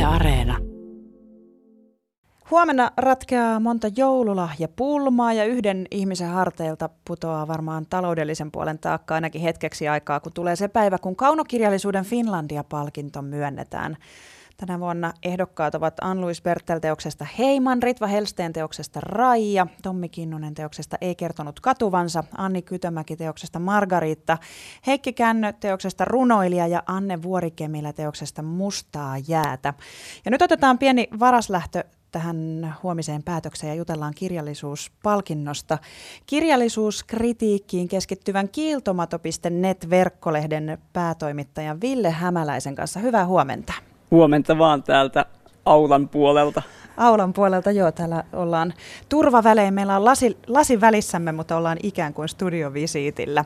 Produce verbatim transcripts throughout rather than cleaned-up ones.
Areena. Huomenna ratkeaa monta joululahjapulmaa ja yhden ihmisen harteilta putoaa varmaan taloudellisen puolen taakka ainakin hetkeksi aikaa, kun tulee se päivä, kun kaunokirjallisuuden Finlandia-palkinto myönnetään. Tänä vuonna ehdokkaat ovat Ann-Louise Bertel teoksesta Heiman, Ritva Hellsten teoksesta Raija, Tommi Kinnunen teoksesta Ei kertonut katuvansa, Anni Kytömäki teoksesta Margariitta, Heikki Kännö teoksesta Runoilija ja Anne Vuorikemilä teoksesta Mustaa jäätä. Ja nyt otetaan pieni varaslähtö tähän huomiseen päätökseen ja jutellaan kirjallisuuspalkinnosta. Kirjallisuuskritiikkiin keskittyvän kiiltomato piste net-verkkolehden päätoimittajan Ville Hämäläisen kanssa. Hyvää huomenta. Huomenta vaan täältä aulan puolelta. Aulan puolelta, joo. Täällä ollaan turvavälein. Meillä on lasi, lasi välissämme, mutta ollaan ikään kuin studiovisiitillä.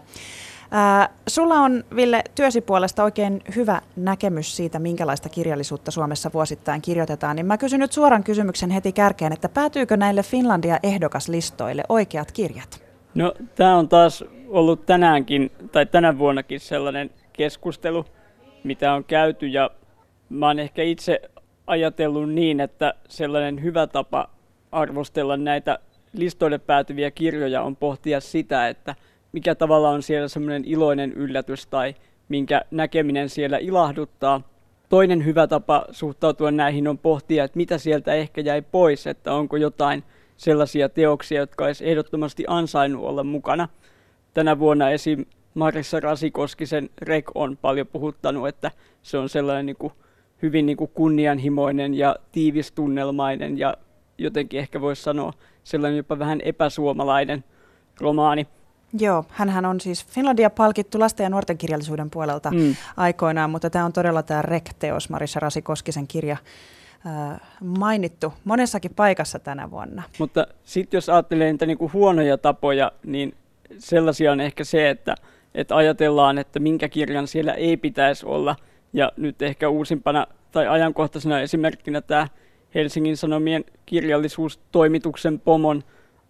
Ää, sulla on, Ville, työsi puolesta oikein hyvä näkemys siitä, minkälaista kirjallisuutta Suomessa vuosittain kirjoitetaan. Niin mä kysyn nyt suoran kysymyksen heti kärkeen, että päätyykö näille Finlandia-ehdokaslistoille oikeat kirjat? No, tämä on taas ollut tänäänkin, tai tänä vuonnakin sellainen keskustelu, mitä on käyty, ja mä oon ehkä itse ajatellut niin, että sellainen hyvä tapa arvostella näitä listoille päätyviä kirjoja on pohtia sitä, että mikä tavalla on siellä semmoinen iloinen yllätys tai minkä näkeminen siellä ilahduttaa. Toinen hyvä tapa suhtautua näihin on pohtia, että mitä sieltä ehkä jäi pois, että onko jotain sellaisia teoksia, jotka olisi ehdottomasti ansainnut olla mukana. Tänä vuonna esim. Marissa Rasikoskisen Rek on paljon puhuttanut, että se on sellainen niin kuin hyvin niin kuin kunnianhimoinen ja tiivistunnelmainen ja jotenkin ehkä voisi sanoa sellainen jopa vähän epäsuomalainen romaani. Joo, hänhän on siis Finlandia-palkittu lasten ja nuorten kirjallisuuden puolelta mm. aikoinaan, mutta tämä on todella tämä Rek-teos, Marissa Rasikoskisen kirja, äh, mainittu monessakin paikassa tänä vuonna. Mutta sitten jos ajattelee niitä niinku huonoja tapoja, niin sellaisia on ehkä se, että, että ajatellaan, että minkä kirjan siellä ei pitäisi olla. Ja nyt ehkä uusimpana tai ajankohtaisena esimerkkinä tämä Helsingin Sanomien kirjallisuustoimituksen pomon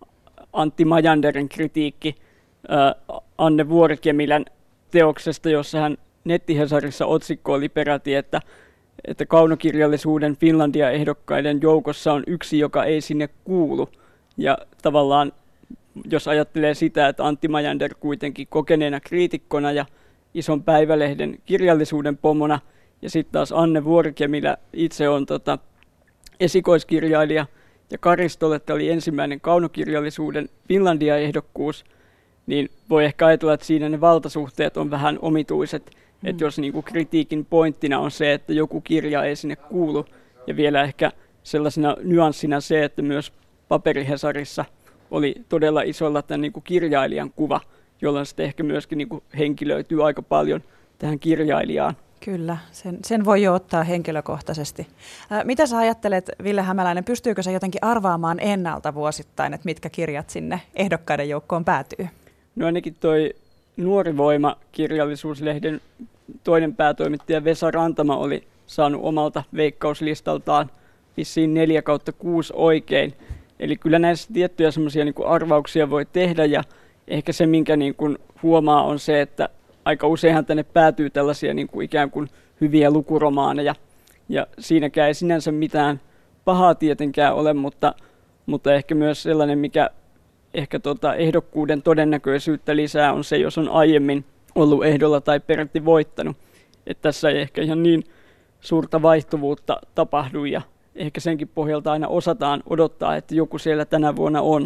Antti Majanderin kritiikki äh, Anne Vuorikemilän teoksesta, jossa hän nettihesarissa otsikko oli peräti, että, että kaunokirjallisuuden Finlandia-ehdokkaiden joukossa on yksi, joka ei sinne kuulu. Ja tavallaan, jos ajattelee sitä, että Antti Majander kuitenkin kokeneena kriitikkona ja ison päivälehden kirjallisuuden pomona, ja sitten taas Anne Vuorikemilä itse on tota, esikoiskirjailija, ja Karistoletta oli ensimmäinen kaunokirjallisuuden Finlandia-ehdokkuus, niin voi ehkä ajatella, että siinä ne valtasuhteet on vähän omituiset, mm. että jos niinku kritiikin pointtina on se, että joku kirja ei sinne kuulu, ja vielä ehkä sellaisena nyanssina se, että myös Paperihesarissa oli todella isolla tämän niinku kirjailijan kuva, jolloin sitten ehkä myöskin niinku henkilöityy aika paljon tähän kirjailijaan. Kyllä, sen, sen voi jo ottaa henkilökohtaisesti. Ää, mitä sä ajattelet, Ville Hämäläinen, pystyykö se jotenkin arvaamaan ennalta vuosittain, että mitkä kirjat sinne ehdokkaiden joukkoon päätyy? No ainakin toi Nuori Voima -kirjallisuuslehden toinen päätoimittaja Vesa Rantama oli saanut omalta veikkauslistaltaan vissiin neljä kautta kuusi oikein. Eli kyllä näissä tiettyjä semmoisia niin kuin arvauksia voi tehdä, ja ehkä se, minkä niin kuin huomaa, on se, että aika useinhan tänne päätyy tällaisia niin kuin ikään kuin hyviä lukuromaaneja, ja siinäkään ei sinänsä mitään pahaa tietenkään ole, mutta, mutta ehkä myös sellainen, mikä ehkä tota ehdokkuuden todennäköisyyttä lisää, on se, jos on aiemmin ollut ehdolla tai peräti voittanut. Että tässä ei ehkä ihan niin suurta vaihtuvuutta tapahdu, ja ehkä senkin pohjalta aina osataan odottaa, että joku siellä tänä vuonna on.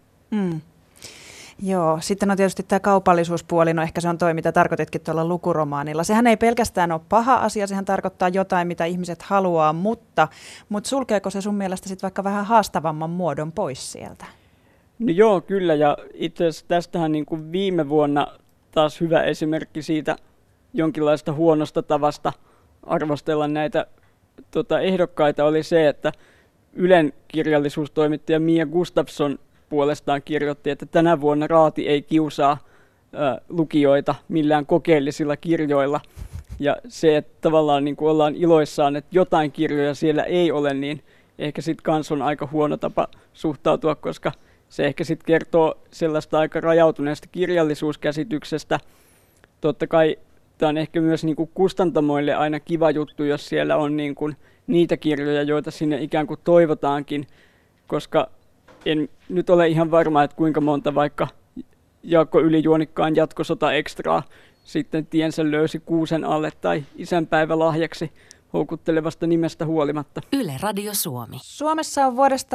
Mm. Joo, sitten on tietysti tämä kaupallisuuspuoli, no ehkä se on toi, mitä tarkoititkin tuolla lukuromaanilla. Sehän ei pelkästään ole paha asia, sehän tarkoittaa jotain, mitä ihmiset haluaa, mutta, mutta sulkeeko se sun mielestä sitten vaikka vähän haastavamman muodon pois sieltä? No joo, kyllä, ja itse asiassa tästähän niin kuin viime vuonna taas hyvä esimerkki siitä jonkinlaista huonosta tavasta arvostella näitä tota, ehdokkaita oli se, että Ylen kirjallisuustoimittaja Mia Gustafsson puolestaan kirjoitti, että tänä vuonna Raati ei kiusaa ä, lukijoita millään kokeellisilla kirjoilla. Ja se, että tavallaan niin kuin ollaan iloissaan, että jotain kirjoja siellä ei ole, niin ehkä sitten kans on aika huono tapa suhtautua, koska se ehkä sitten kertoo sellaista aika rajautuneesta kirjallisuuskäsityksestä. Totta kai tämä on ehkä myös niin kuin kustantamoille aina kiva juttu, jos siellä on niin kuin niitä kirjoja, joita sinne ikään kuin toivotaankin, koska en nyt ole ihan varma, että kuinka monta vaikka Jaakko Ylijuonikkaan jatkosota ekstraa sitten tiensä löysi kuusen alle tai isänpäivälahjaksi houkuttelevasta nimestä huolimatta. Yle Radio Suomi. Suomessa on vuodesta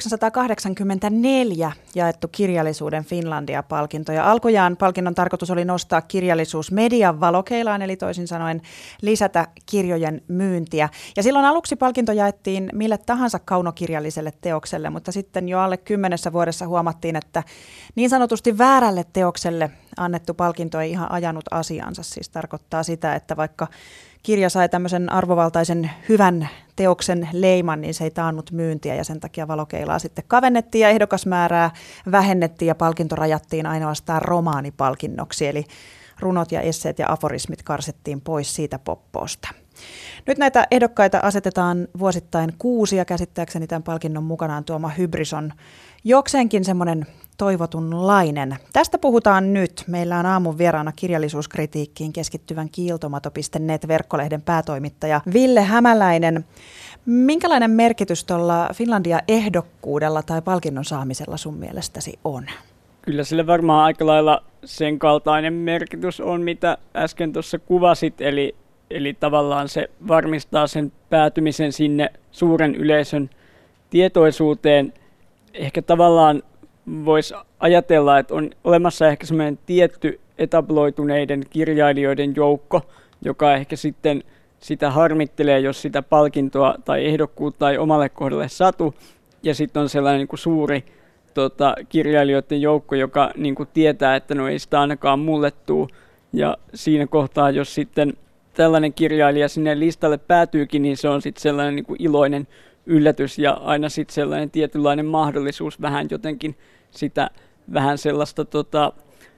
tuhatyhdeksänsataakahdeksankymmentäneljä jaettu kirjallisuuden Finlandia-palkinto. Ja alkujaan palkinnon tarkoitus oli nostaa kirjallisuus median valokeilaan, eli toisin sanoen lisätä kirjojen myyntiä. Ja silloin aluksi palkinto jaettiin mille tahansa kaunokirjalliselle teokselle, mutta sitten jo alle kymmenessä vuodessa huomattiin, että niin sanotusti väärälle teokselle annettu palkinto ei ihan ajanut asiansa. Siis tarkoittaa sitä, että vaikka kirja sai tämmöisen arvovaltaisen hyvän teoksen leiman, niin se ei taannut myyntiä ja sen takia valokeilaa sitten kavennettiin ja ehdokasmäärää vähennettiin ja palkinto rajattiin ainoastaan romaanipalkinnoksi. Eli runot ja esseet ja aforismit karsettiin pois siitä poppoosta. Nyt näitä ehdokkaita asetetaan vuosittain kuusi ja käsittääkseni tämän palkinnon mukanaan tuoma hybris on jokseenkin semmoinen toivotunlainen. Tästä puhutaan nyt. Meillä on aamun vieraana kirjallisuuskritiikkiin keskittyvän kiiltomato piste net-verkkolehden päätoimittaja Ville Hämäläinen. Minkälainen merkitys tuolla Finlandia-ehdokkuudella tai palkinnon saamisella sun mielestäsi on? Kyllä sillä varmaan aika lailla sen kaltainen merkitys on, mitä äsken tuossa kuvasit, eli, eli tavallaan se varmistaa sen päätymisen sinne suuren yleisön tietoisuuteen. Ehkä tavallaan voisi ajatella, että on olemassa ehkä semmoinen tietty etabloituneiden kirjailijoiden joukko, joka ehkä sitten sitä harmittelee, jos sitä palkintoa tai ehdokkuutta ei omalle kohdalle satu. Ja sitten on sellainen niin kuin suuri tota, kirjailijoiden joukko, joka niin kuin tietää, että no ei sitä ainakaan mulle tuu. Ja siinä kohtaa, jos sitten tällainen kirjailija sinne listalle päätyykin, niin se on sitten sellainen niin kuin iloinen yllätys ja aina sitten sellainen tietynlainen mahdollisuus vähän jotenkin sitä vähän sellaista tota,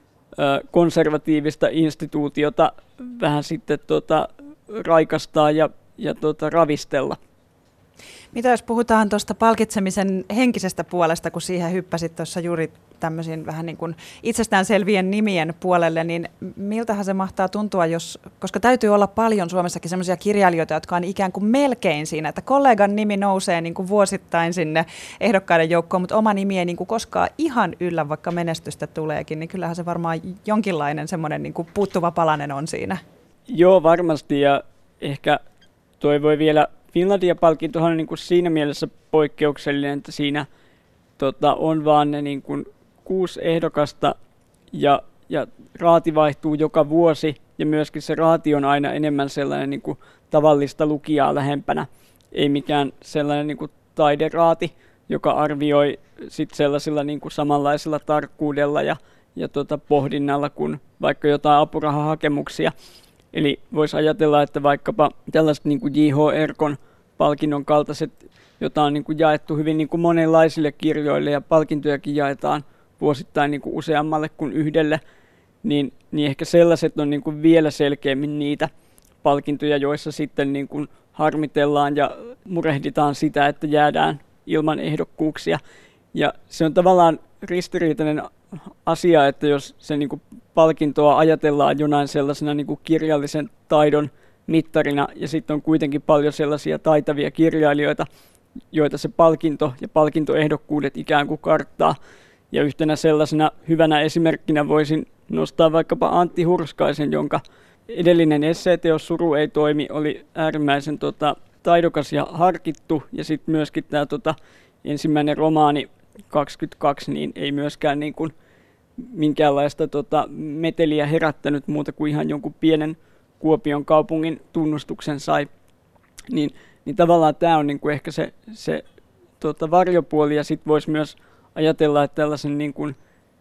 konservatiivista instituutiota vähän sitten tota, raikastaa ja, ja tota, ravistella. Mitä jos puhutaan tuosta palkitsemisen henkisestä puolesta, kun siihen hyppäsit tuossa juuri tämmöisiin vähän niin kuin itsestäänselvien nimien puolelle, niin miltähän se mahtaa tuntua, jos, koska täytyy olla paljon Suomessakin semmoisia kirjailijoita, jotka on ikään kuin melkein siinä, että kollegan nimi nousee niin kuin vuosittain sinne ehdokkaiden joukkoon, mutta oma nimi ei niin kuin koskaan ihan yllä, vaikka menestystä tuleekin, niin kyllähän se varmaan jonkinlainen semmoinen niin kuin puuttuva palanen on siinä. Joo, varmasti, ja ehkä toi voi vielä Finlandia-palkintohan on niin kuin siinä mielessä poikkeuksellinen, että siinä tota, on vaan ne niin kuin kuusi ehdokasta ja, ja raati vaihtuu joka vuosi ja myöskin se raati on aina enemmän sellainen niin kuin tavallista lukijaa lähempänä, ei mikään sellainen niin kuin taideraati, joka arvioi sit sellaisilla niin kuin samanlaisella tarkkuudella ja, ja tota pohdinnalla kuin vaikka jotain apurahahakemuksia. Eli voisi ajatella, että vaikkapa tällaiset niin kuin J H Erkon palkinnon kaltaiset, jota on niin kuin jaettu hyvin niin kuin monenlaisille kirjoille ja palkintojakin jaetaan vuosittain niin kuin useammalle kuin yhdelle, niin, niin ehkä sellaiset on niin kuin vielä selkeämmin niitä palkintoja, joissa sitten niin kuin harmitellaan ja murehditaan sitä, että jäädään ilman ehdokkuuksia. Ja se on tavallaan ristiriitainen asia, että jos se niin kuin palkintoa ajatellaan jonain sellaisena niin kuin kirjallisen taidon mittarina, ja sitten on kuitenkin paljon sellaisia taitavia kirjailijoita, joita se palkinto ja palkintoehdokkuudet ikään kuin karttaa. Ja yhtenä sellaisena hyvänä esimerkkinä voisin nostaa vaikkapa Antti Hurskaisen, jonka edellinen esseeteos Suru ei toimi oli äärimmäisen tota, taidokas ja harkittu, ja sitten myöskin tämä tota, ensimmäinen romaani kaksikymmentäkaksi niin ei myöskään niin kuin minkäänlaista tota, meteliä herättänyt muuta kuin ihan jonkun pienen Kuopion kaupungin tunnustuksen sai. Niin, niin tavallaan tämä on niin kuin ehkä se, se tota, varjopuoli, ja sitten voisi myös ajatella, että tällaisen niin kuin,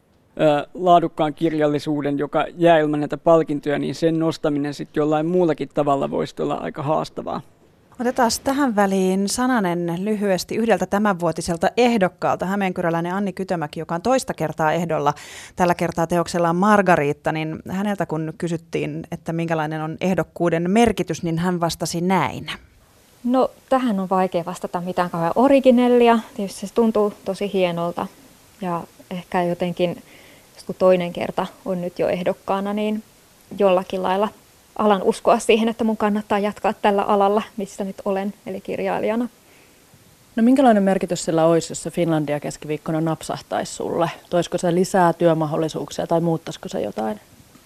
ä, laadukkaan kirjallisuuden, joka jää ilman näitä palkintoja, niin sen nostaminen sitten jollain muullakin tavalla voisi olla aika haastavaa. Otetaan tähän väliin sananen lyhyesti yhdeltä tämänvuotiselta ehdokkaalta, hämeenkyräläinen Anni Kytömäki, joka on toista kertaa ehdolla. Tällä kertaa teoksellaan Margariitta, niin häneltä kun kysyttiin, että minkälainen on ehdokkuuden merkitys, niin hän vastasi näin. No tähän on vaikea vastata mitään kauhean originellia. Tietysti se tuntuu tosi hienolta ja ehkä jotenkin, kun toinen kerta on nyt jo ehdokkaana, niin jollakin lailla alan uskoa siihen, että mun kannattaa jatkaa tällä alalla, missä nyt olen, eli kirjailijana. No minkälainen merkitys sillä olisi, jos se Finlandia keskiviikkona napsahtaisi sulle? Toisiko se lisää työmahdollisuuksia tai muuttaisiko se jotain?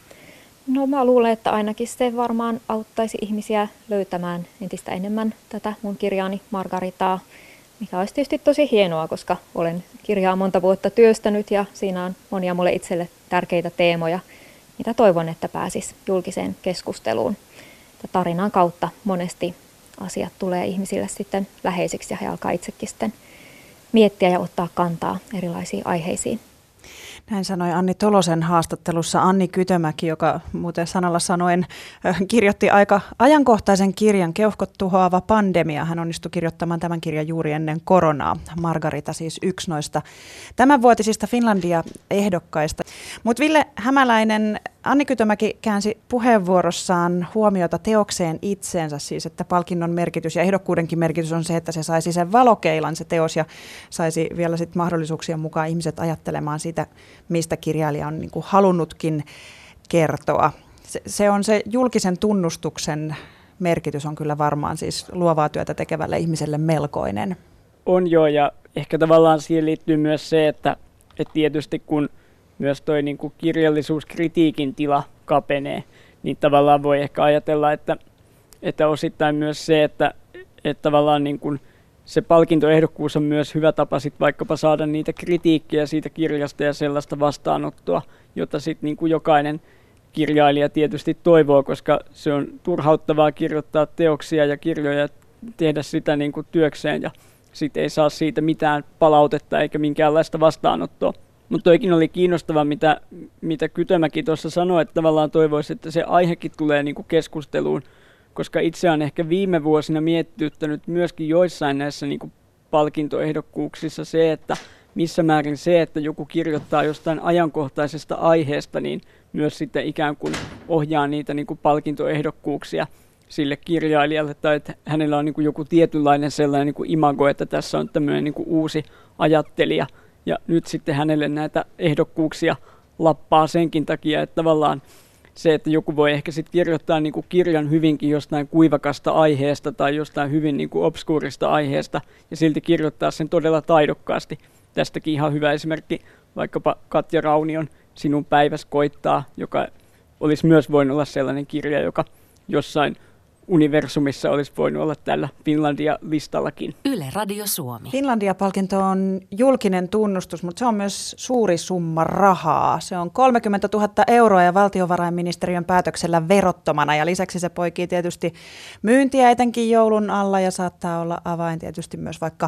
No mä luulen, että ainakin se varmaan auttaisi ihmisiä löytämään entistä enemmän tätä mun kirjaani Margaritaa, mikä olisi tietysti tosi hienoa, koska olen kirjaa monta vuotta työstänyt ja siinä on monia mulle itselle tärkeitä teemoja, mitä toivon, että pääsis julkiseen keskusteluun. Tarinan kautta monesti asiat tulee ihmisille sitten läheisiksi ja he alkaa itsekin sitten miettiä ja ottaa kantaa erilaisiin aiheisiin. Näin sanoi Anni Tolosen haastattelussa Anni Kytömäki, joka muuten sanalla sanoen kirjoitti aika ajankohtaisen kirjan Keuhkot tuhoava pandemia. Hän onnistui kirjoittamaan tämän kirjan juuri ennen koronaa. Margarita siis yksi noista tämänvuotisista Finlandia-ehdokkaista. Mutta Ville Hämäläinen, Anni Kytömäki käänsi puheenvuorossaan huomiota teokseen itseensä, siis että palkinnon merkitys ja ehdokkuudenkin merkitys on se, että se saisi sen valokeilan se teos ja saisi vielä sit mahdollisuuksien mukaan ihmiset ajattelemaan sitä, mistä kirjailija on niin kuin halunnutkin kertoa. Se, se on se julkisen tunnustuksen merkitys on kyllä varmaan siis luovaa työtä tekevälle ihmiselle melkoinen. On joo, ja ehkä tavallaan siihen liittyy myös se, että, että tietysti kun myös toi niin kuin kirjallisuuskritiikin tila kapenee, niin tavallaan voi ehkä ajatella, että, että osittain myös se, että, että tavallaan niin kuin se palkintoehdokkuus on myös hyvä tapa sit vaikkapa saada niitä kritiikkiä siitä kirjasta ja sellaista vastaanottoa, jota sitten niin kuin jokainen kirjailija tietysti toivoo, koska se on turhauttavaa kirjoittaa teoksia ja kirjoja tehdä sitä niin kuin työkseen ja sitten ei saa siitä mitään palautetta eikä minkäänlaista vastaanottoa. Mutta toikin oli kiinnostavaa, mitä, mitä Kytömäki tuossa sanoi, että tavallaan toivoisi, että se aihekin tulee niin kuin keskusteluun, koska itse on ehkä viime vuosina miettinyt myöskin joissain näissä niin kuin palkintoehdokkuuksissa se, että missä määrin se, että joku kirjoittaa jostain ajankohtaisesta aiheesta, niin myös sitten ikään kuin ohjaa niitä niin kuin palkintoehdokkuuksia sille kirjailijalle, tai että hänellä on niin kuin joku tietynlainen sellainen niin kuin imago, että tässä on tämmöinen niin kuin uusi ajattelija, ja nyt sitten hänelle näitä ehdokkuuksia lappaa senkin takia, että tavallaan se, että joku voi ehkä sitten kirjoittaa niin kuin kirjan hyvinkin jostain kuivakasta aiheesta tai jostain hyvin niin kuin obskuurista aiheesta ja silti kirjoittaa sen todella taidokkaasti. Tästäkin ihan hyvä esimerkki vaikkapa Katja Raunion Sinun päiväs koittaa, joka olisi myös voinut olla sellainen kirja, joka jossain universumissa olisi voinut olla tällä Finlandia-listallakin. Yle Radio Suomi. Finlandia-palkinto on julkinen tunnustus, mutta se on myös suuri summa rahaa. Se on kolmekymmentätuhatta euroa ja valtiovarainministeriön päätöksellä verottomana. Ja lisäksi se poikii tietysti myyntiä etenkin joulun alla ja saattaa olla avain tietysti myös vaikka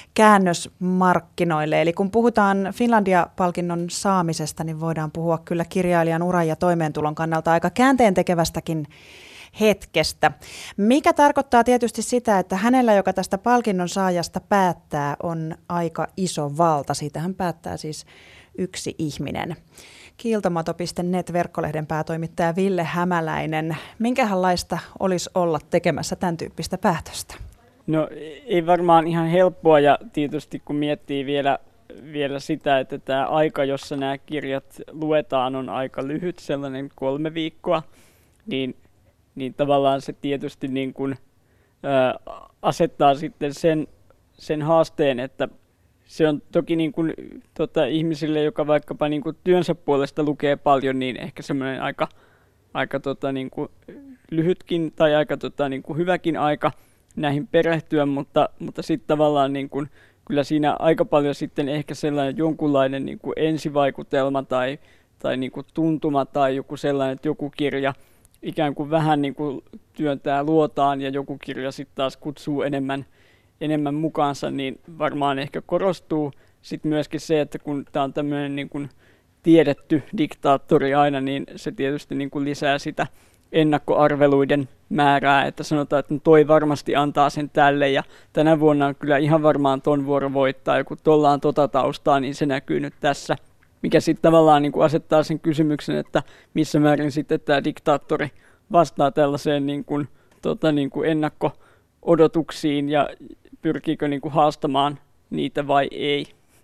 käännösmarkkinoille. Eli kun puhutaan Finlandia-palkinnon saamisesta, niin voidaan puhua kyllä kirjailijan uran ja toimeentulon kannalta aika käänteentekevästäkin hetkestä, mikä tarkoittaa tietysti sitä, että hänellä, joka tästä palkinnon saajasta päättää, on aika iso valta. Siitähän päättää siis yksi ihminen. Kiiltomato piste net-verkkolehden päätoimittaja Ville Hämäläinen. Minkälaista olisi olla tekemässä tämän tyyppistä päätöstä? No ei varmaan ihan helppoa, ja tietysti kun miettii vielä, vielä sitä, että tämä aika, jossa nämä kirjat luetaan, on aika lyhyt, sellainen kolme viikkoa, niin niin tavallaan se tietysti niin kuin, ää, asettaa sitten sen, sen haasteen, että se on toki niin kuin, tota, ihmisille, joka vaikkapa niin kuin työnsä puolesta lukee paljon, niin ehkä semmoinen aika, aika tota, niin kuin lyhytkin tai aika tota, niin kuin hyväkin aika näihin perehtyä, mutta, mutta sitten tavallaan niin kuin, kyllä siinä aika paljon sitten ehkä sellainen jonkunlainen niin kuin ensivaikutelma tai, tai niin kuin tuntuma tai joku sellainen, että joku kirja ikään kuin vähän niin kuin työntää luotaan ja joku kirja sitten taas kutsuu enemmän, enemmän mukaansa, niin varmaan ehkä korostuu sitten myöskin se, että kun tämä on tämmöinen niin kuin tiedetty diktaattori aina, niin se tietysti niin kuin lisää sitä ennakkoarveluiden määrää, että sanotaan, että toi varmasti antaa sen tälle ja tänä vuonna on kyllä ihan varmaan ton vuoro voittaa ja kun tuolla on tota taustaa, niin se näkyy nyt tässä. Mikä sitten tavallaan niin kuin asettaa sen kysymyksen, että missä määrin sitten tämä diktaattori vastaa tällaiseen niin kuin, tota, niin kuin ennakko-odotuksiin ja pyrkiikö niin kuin haastamaan niitä vai ei.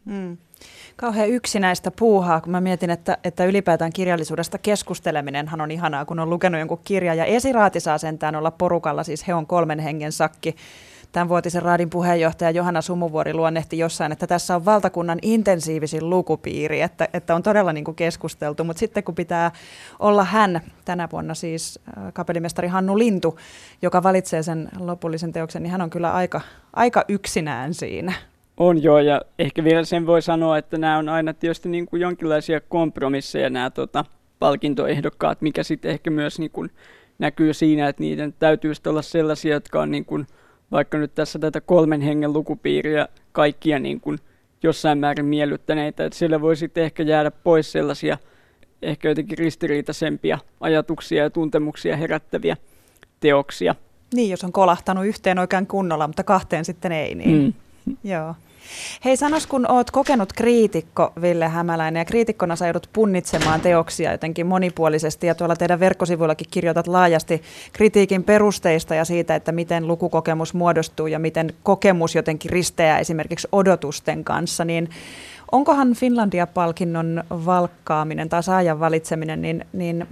Mm. Kauhean yksinäistä puuhaa, kun mä mietin, että, että ylipäätään kirjallisuudesta keskusteleminenhan on ihanaa, kun on lukenut jonkun kirjan. Ja Esiraati saa sentään olla porukalla, siis he on kolmen hengen sakki. Tämän vuotisen raadin puheenjohtaja Johanna Sumuvuori luonnehti jossain, että tässä on valtakunnan intensiivisin lukupiiri, että, että on todella niin kuin keskusteltu. Mutta sitten kun pitää olla hän, tänä vuonna siis kapellimestari Hannu Lintu, joka valitsee sen lopullisen teoksen, niin hän on kyllä aika, aika yksinään siinä. On joo, ja ehkä vielä sen voi sanoa, että nämä on aina tietysti niin kuin jonkinlaisia kompromisseja nämä tota, palkintoehdokkaat, mikä sitten ehkä myös niin kuin näkyy siinä, että niiden täytyy olla sellaisia, jotka on niin kuin, vaikka nyt tässä tätä kolmen hengen lukupiiriä kaikkia niin kuin jossain määrin miellyttäneitä, että siellä voi sitten ehkä jäädä pois sellaisia ehkä jotenkin ristiriitaisempia ajatuksia ja tuntemuksia herättäviä teoksia. Niin, jos on kolahtanut yhteen oikein kunnolla, mutta kahteen sitten ei, niin mm. Joo. Hei, sanos, kun oot kokenut kriitikko, Ville Hämäläinen, ja kriitikkona sä joudut punnitsemaan teoksia jotenkin monipuolisesti, ja tuolla teidän verkkosivuillakin kirjoitat laajasti kritiikin perusteista ja siitä, että miten lukukokemus muodostuu ja miten kokemus jotenkin risteää esimerkiksi odotusten kanssa, niin onkohan Finlandia-palkinnon valkkaaminen tai saajan valitseminen, niin, niin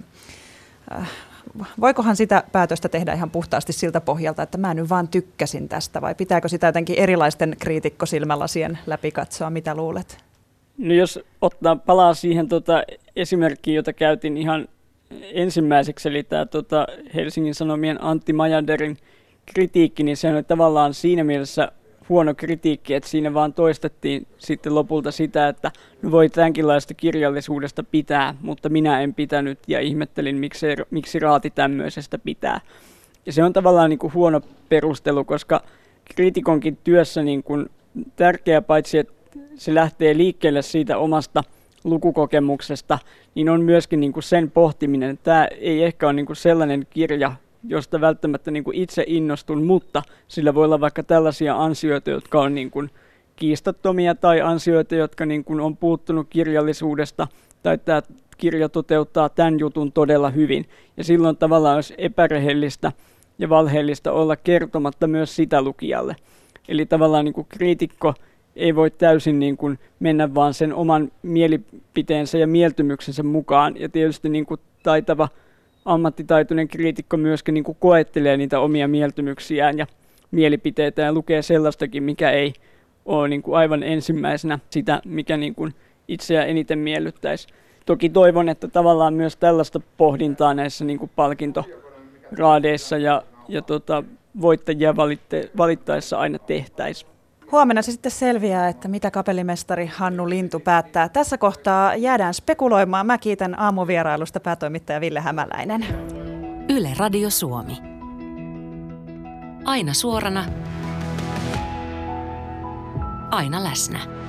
äh, voikohan sitä päätöstä tehdä ihan puhtaasti siltä pohjalta, että mä nyt vaan tykkäsin tästä, vai pitääkö sitä jotenkin erilaisten kriitikkosilmälasien läpi katsoa, mitä luulet? No jos ottaa palaa siihen tota esimerkkiin, jota käytin ihan ensimmäiseksi, eli tämä tota Helsingin Sanomien Antti Majanderin kritiikki, niin se on tavallaan siinä mielessä huono kritiikki, että siinä vaan toistettiin sitten lopulta sitä, että no voi tämänkinlaista kirjallisuudesta pitää, mutta minä en pitänyt ja ihmettelin, miksi, miksi Raati tämmöisestä pitää. Ja se on tavallaan niin kuin huono perustelu, koska kriitikonkin työssä niin kuin tärkeää paitsi, että se lähtee liikkeelle siitä omasta lukukokemuksesta, niin on myöskin niin kuin sen pohtiminen. Tämä ei ehkä ole niin kuin sellainen kirja, josta välttämättä niin kuin itse innostun, mutta sillä voi olla vaikka tällaisia ansioita, jotka on niin kuin kiistattomia tai ansioita, jotka niin kuin on puuttunut kirjallisuudesta tai tämä kirja toteuttaa tämän jutun todella hyvin. Ja silloin tavallaan olisi epärehellistä ja valheellista olla kertomatta myös sitä lukijalle. Eli tavallaan niin kuin kriitikko ei voi täysin niin kuin mennä vaan sen oman mielipiteensä ja mieltymyksensä mukaan. Ja tietysti niin kuin taitava ammattitaitoinen kriitikko myöskin niin kuin koettelee niitä omia mieltymyksiään ja mielipiteitä ja lukee sellaistakin, mikä ei ole niin kuin aivan ensimmäisenä sitä, mikä niin kuin itseä eniten miellyttäisi. Toki toivon, että tavallaan myös tällaista pohdintaa näissä niin kuin palkintoraadeissa ja, ja tota, voittajia valitte, valittaessa aina tehtäisiin. Huomenna se sitten selviää, että mitä kapellimestari Hannu Lintu päättää. Tässä kohtaa jäädään spekuloimaan. Mä kiitän aamuvierailusta päätoimittaja Ville Hämäläinen. Yle Radio Suomi. Aina suorana. Aina läsnä.